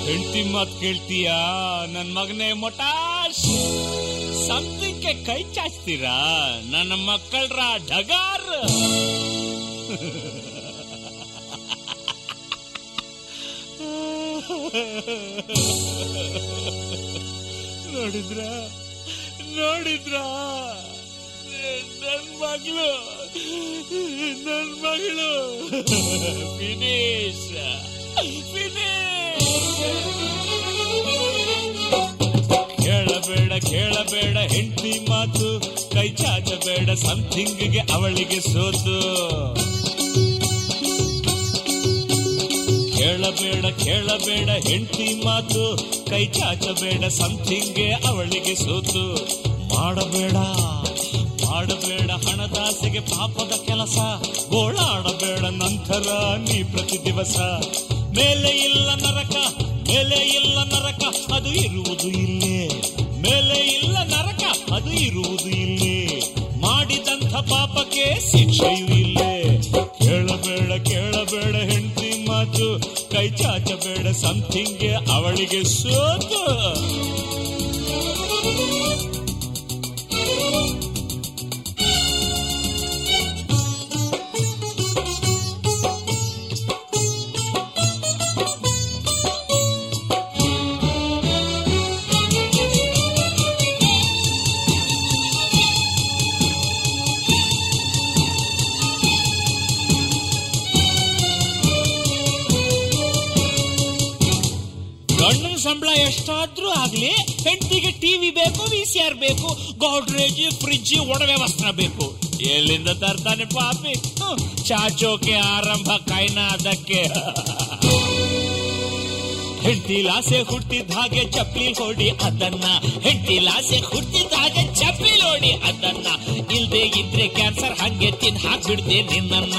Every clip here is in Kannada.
ಹೆಂಡತಿ ಮಾತ್ ಕೇಳ್ತೀಯಾ ನನ್ ಮಗನೇ ಮೊಟಾಶ್? ಸಂತಿಗೆ ಕೈ ಚಾಚ್ತೀರಾ ನನ್ನ ಮಕ್ಕಳ್ರ ಢಗಾರ್? ನೋಡಿದ್ರ ನನ್ ಮಗಳು ಫಿನಿಶ್. ಕೇಳಬೇಡ ಹೆಂಡತಿ ಮಾತು, ಕೈ ಚಾಚಬೇಡ ಸಮಥಿಂಗ್ಗೆ ಅವಳಿಗೆ ಸೋತು. ಕೇಳಬೇಡ ಹೆಂಡತಿ ಮಾತು, ಕೈ ಚಾಚಬೇಡ ಸಮಥಿಂಗ್ಗೆ ಅವಳಿಗೆ ಸೋತು. ಮಾಡಬೇಡ ಹಣದಾಸೆಗೆ ಪಾಪದ ಕೆಲಸ, ಗೋಳಾಡಬೇಡ ನಂತರ ನೀ ಪ್ರತಿ ದಿವಸ. ಮೇಲೆ ಇಲ್ಲ ನರಕ ಅದು ಇರುವುದು ಇಲ್ಲೇ. ಮೇಲೆ ಇಲ್ಲ ನರಕ ಅದು ಇರುವುದು ಇಲ್ಲೇ. ಮಾಡಿದಂಥ ಪಾಪಕ್ಕೆ ಶಿಕ್ಷೆಯೂ ಇಲ್ಲೇ. ಕೇಳಬೇಡ ಹೆಂಡತಿ ಮಾತು, ಕೈ ಚಾಚಬೇಡ ಸಮಥಿಂಗ್ಗೆ ಅವಳಿಗೆ ಸೋತು. ಸಂಬಳ ಎಷ್ಟಾದ್ರೂ ಆಗ್ಲಿ, ಹೆಂಡತಿಗೆ ಟಿವಿ ಬೇಕು, VCR ಬೇಕು, ಗೋಡ್ರೇಜ್, ಫ್ರಿಡ್ಜ್, ಒಡವೆ ವಸ್ತ್ರ ಬೇಕು. ಎಲ್ಲಿಂದ ತರ್ತಾನೆ ಪಾಪಿ? ಚಾಚೋಕೆ ಆರಂಭ ಕೈನ ಅದಕ್ಕೆ. ಹೆಂಡತಿಲಾಸೆ ಹುಟ್ಟಿದ ಹಾಗೆ ಚಪ್ಪಲಿ ಹೊಡಿ ಅದನ್ನ, ಇಲ್ದೇ ಇದ್ರೆ ಕ್ಯಾನ್ಸರ್ ಹಂಗೆ ತಿನ್ ಹಾಕ್ಬಿಡ್ತೆ ನಿನ್ನನ್ನ.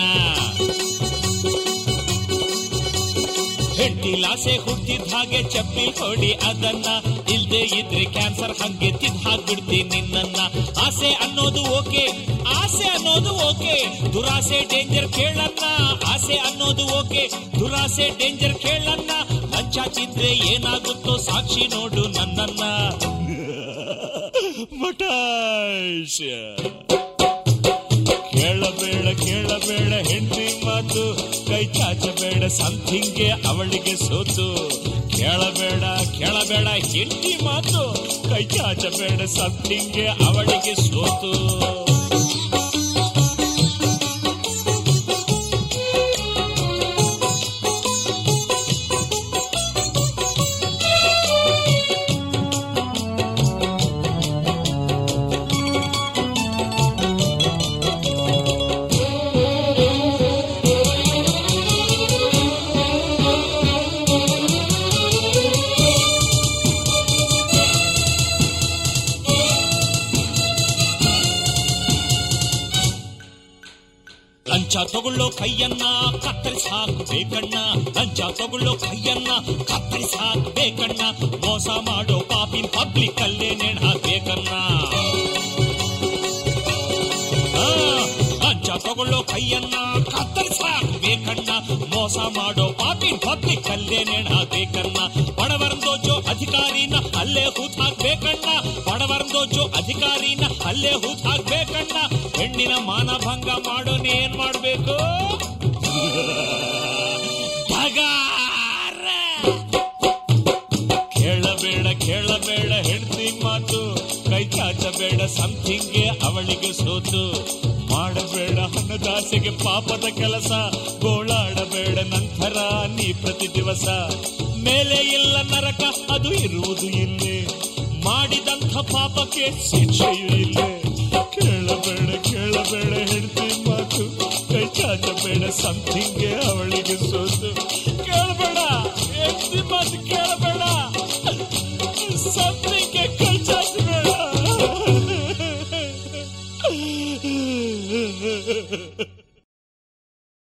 ಹೆಂಡತಿಲಾಸೆ ಹುಟ್ಟಿದ ಹಾಗೆ ಚಪ್ಪಲಿ ಹೊಡಿ ಅದನ್ನ, ಇಲ್ದೇ ಇದ್ರೆ ಕ್ಯಾನ್ಸರ್ ಹಂಗೆ ತಿನ್ ಹಾಕ್ಬಿಡ್ತೀನಿ ನಿನ್ನನ್ನ. ಆಸೆ ಅನ್ನೋದು ಓಕೆ, ದುರಾಸೆ ಡೇಂಜರ್ ಕೇಳನ್ನ. ದುರಾಸೆ ಡೇಂಜರ್ ಕೇಳನ್ನ. ಲಂಚ ತಿಂದ್ರೆ ಏನಾಗುತ್ತೋ ಸಾಕ್ಷಿ ನೋಡು ನನ್ನನ್ನ. ಮಟಾಶ್ ಕೇಳಬೇಡ ಹೆಂಡತಿ ಮಾತು, ಕೈ ಚಾಚಬೇಡ ಸಮಥಿಂಗ್ಗೆ ಅವಳಿಗೆ ಸೋತು. ಕೇಳಬೇಡ ಹೆಂಡತಿ ಮಾತು, ಕೈ ಚಾಚಬೇಡ ಸಮಥಿಂಗ್ಗೆ ಅವಳಿಗೆ ಸೋತು. ಲಂಚ ತಗೊಳ್ಳೋ ಕೈಯನ್ನ ಕತ್ತರಿಸಿ ಹಾಕಬೇಕಣ್ಣ. ಮೋಸ ಮಾಡೋ ಪಾಪಿನ್ ಪಬ್ಲಿಕ್ ಅಲ್ಲೇ ನೇಣು ಹಾಕ್ಬೇಕಣ್ಣ. ಲಂಚ ತಗೊಳ್ಳೋ ಕೈಯನ್ನ ಕತ್ತರಿಸಿ ಹಾಕಬೇಕಣ್ಣ. ಮೋಸ ಮಾಡೋ ಪಾಪಿನ್ ಪಬ್ಲಿಕ್ ಅಲ್ಲೇ ನೇಣು ಹಾಕ್ಬೇಕಣ್ಣ. ಬಡವರಂದೋಜೋ ಅಧಿಕಾರಿನ ಅಲ್ಲೇ ಹೂತ್ ಹಾಕ್ಬೇಕಣ್ಣ. ಹೆಣ್ಣಿನ ಮಾನಭಂಗ ಮಾಡೋನ್ ಏನ್ ಮಾಡ್ಬೇಕು? ಕೇಳಬೇಡ ಹೆಂಡತಿ ಮಾತು, ಕೈ ಚಾಚಬೇಡ ಸಮಥಿಂಗ್ಗೆ ಅವಳಿಗೆ ಸೋತು. ಮಾಡಬೇಡ ಹಣದಾಸೆಗೆ ಪಾಪದ ಕೆಲಸ, ಗೋಳಾಡಬೇಡ ನಂತರ ನೀ ಪ್ರತಿ ದಿವಸ. ಮೇಲೆ ಇಲ್ಲ ನರಕ ಅದು ಇರುವುದು ಇಲ್ಲೇ. ಮಾಡಿದಂಥ ಪಾಪಕ್ಕೆ ಶಿಕ್ಷೆಯೂ ಇಲ್ಲೇ. ಕೇಳಬೇಡ ಹೆಂಡತಿ ಮಾತು, ಕೈ ಚಾಚಬೇಡ ಸಮಥಿಂಗ್ಗೆ ಅವಳಿಗೆ ಸೋತು.